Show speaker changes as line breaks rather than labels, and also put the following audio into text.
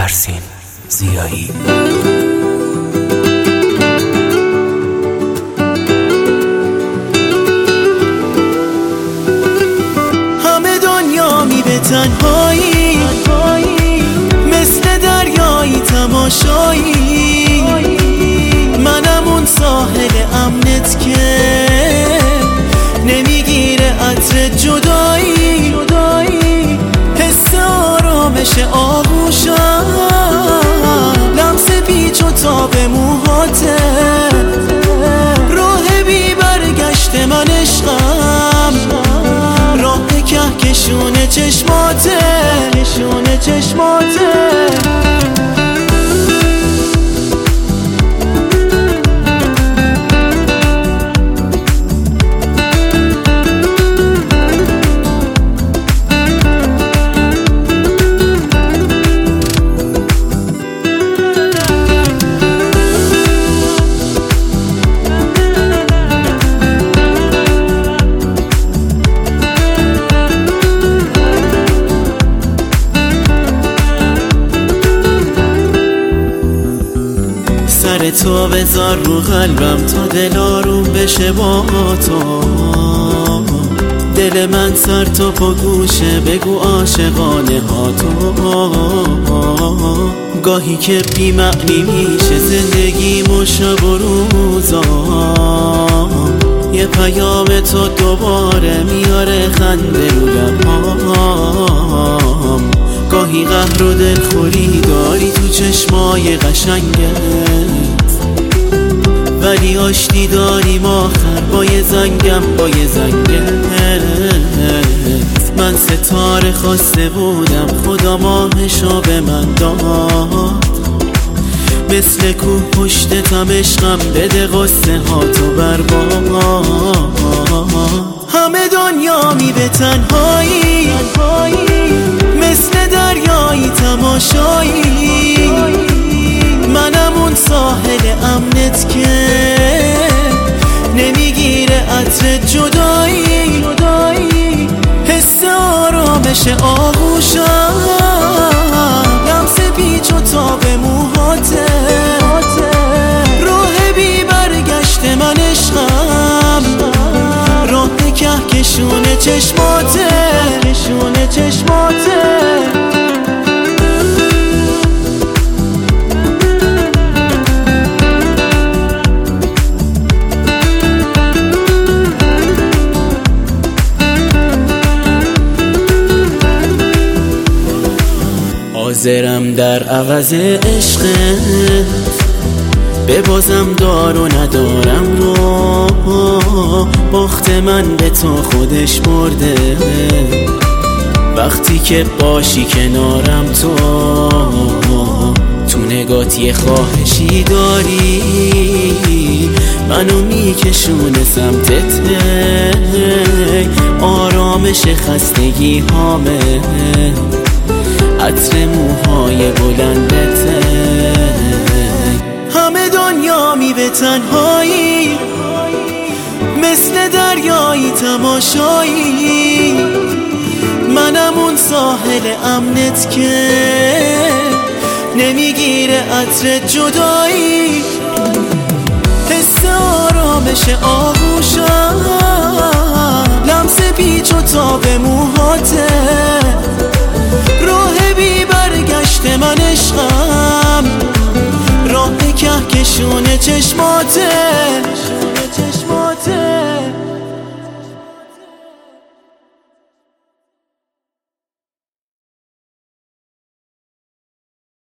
نترسین زیایی.
همه دنیا می به تنهایی، مثل دریایی تماشایی. منم اون ساحل امنت که نمیگیره عطر جدایی. حس آرامش آغوشم، لمس پیچ و تاب موهاته. راه بی برگشت من عشقم، راه کهکشون چشماته. سر تو بذار رو قلبم تا دل آروم بشه با تو. دل من سر تو پا گوشه، بگو عاشقانه ها تو. گاهی که بی معنی میشه زندگی شب و روزا، یه پیام تو دوباره میاره خنده رو لبام. گاهی قهر و دلخوری داری تو چشمای قشنگت، ولی آشتی داریم آخر با یه زنگت. من ستاره خواسته بودم، خدا ماهشو به من داد. مثل کوه پشتتم عشقم، بده قصه ها تو برباد. همه دنیا می به تنهایی، مثل دریایی تماشایی. منم اون ساحل امنت که نمیگیره عطر جدایی. حس آرامش آغوشم، لمس پیچ و تاب موهاته. راه بی برگشت من عشقم، راه کهکشون چشماته. حاضرم در عوض عشقت ببازم دار و ندارم رو. باخت من به تو خودش برده، وقتی که باشی کنارم تو نگات یه خواهشی داری، منو میکشونه سمتت. آرامش خستگی هامه، عطر موهای بلندته. همه دنیا می به تنهایی، مثل دریایی تماشایی. منم اون ساحل امنت که نمیگیره عطر جدایی. حس آرامش آغوشم، لمس پیچ و تاب موهاته. راه بی برگشت من عشقم، راه کهکشون چشماته.